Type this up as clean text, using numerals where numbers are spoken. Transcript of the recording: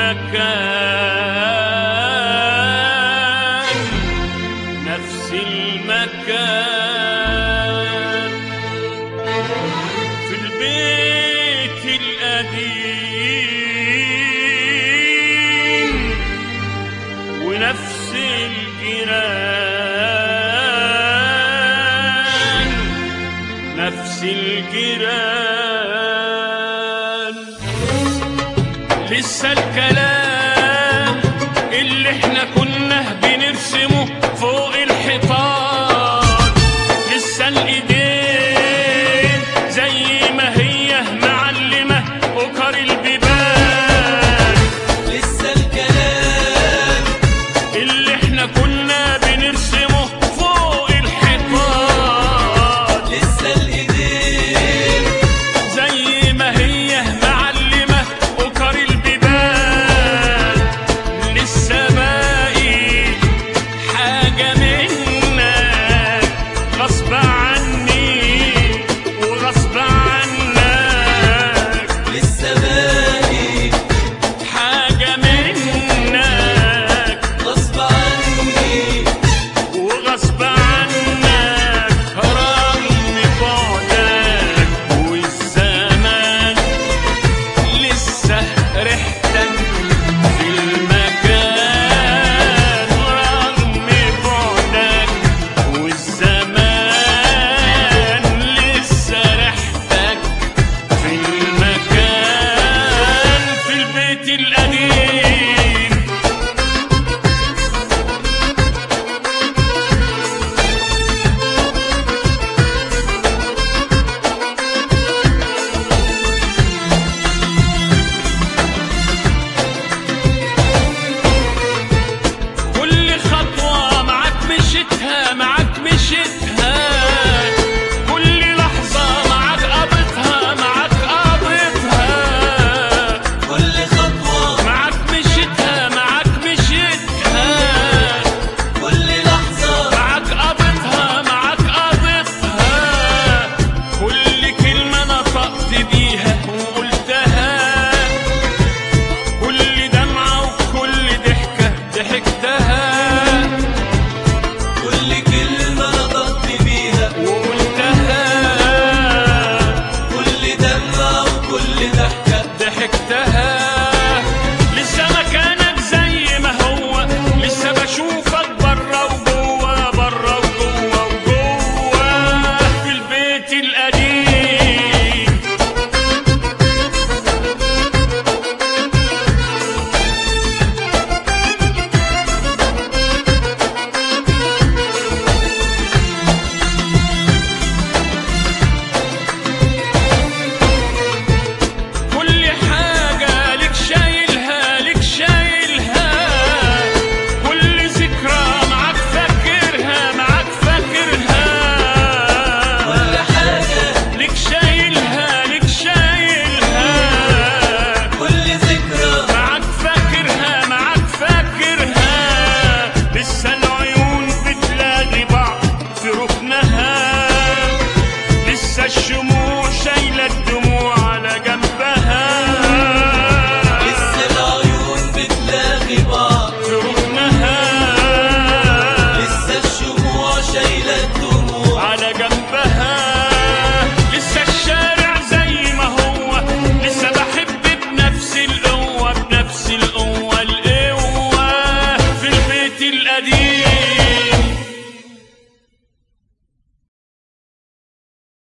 المكان نفس المكان في البيت القديم ونفس الجيران نفس الجيران. لسه الكلام اللي احنا كنا بنرسمه فوق الحيطان، لسه الايدين زي ما هي معلمة وكر البيبان، لسه الكلام اللي احنا كنا بنرسمه فوق الحيطان، لسه الايدين زي ما هي معلمة وكر البيبان. لسه باقي حاجة منك غصب عني وغصب عنك، لسه باقي حاجة منك غصب عني وغصب عنك، رغم بعدك والزمان لسه ريحتك في المكان، رغم بعدك والزمان لسه ريحتك في المكان في البيت القديم. كل خطوة معاك مشيتها معاك مشيتها، كل لحظة معاك قضيتها معاك قضيتها، كل خطوة معاك مشيتها معاك مشيتها، كل لحظة معاك قضيتها معاك قضيتها، كل كلمة نطقت بيها وقلتها، كل دمعة وكل ضحكة ضحكتها كل كلمة نطقت بيها وقلتها، كل دمعة وكل ضحكة ضحكتها. لسه مكانك زي ما هو، لسه بشوفك برا وجوه برا وجوه وجوه في البيت القديم.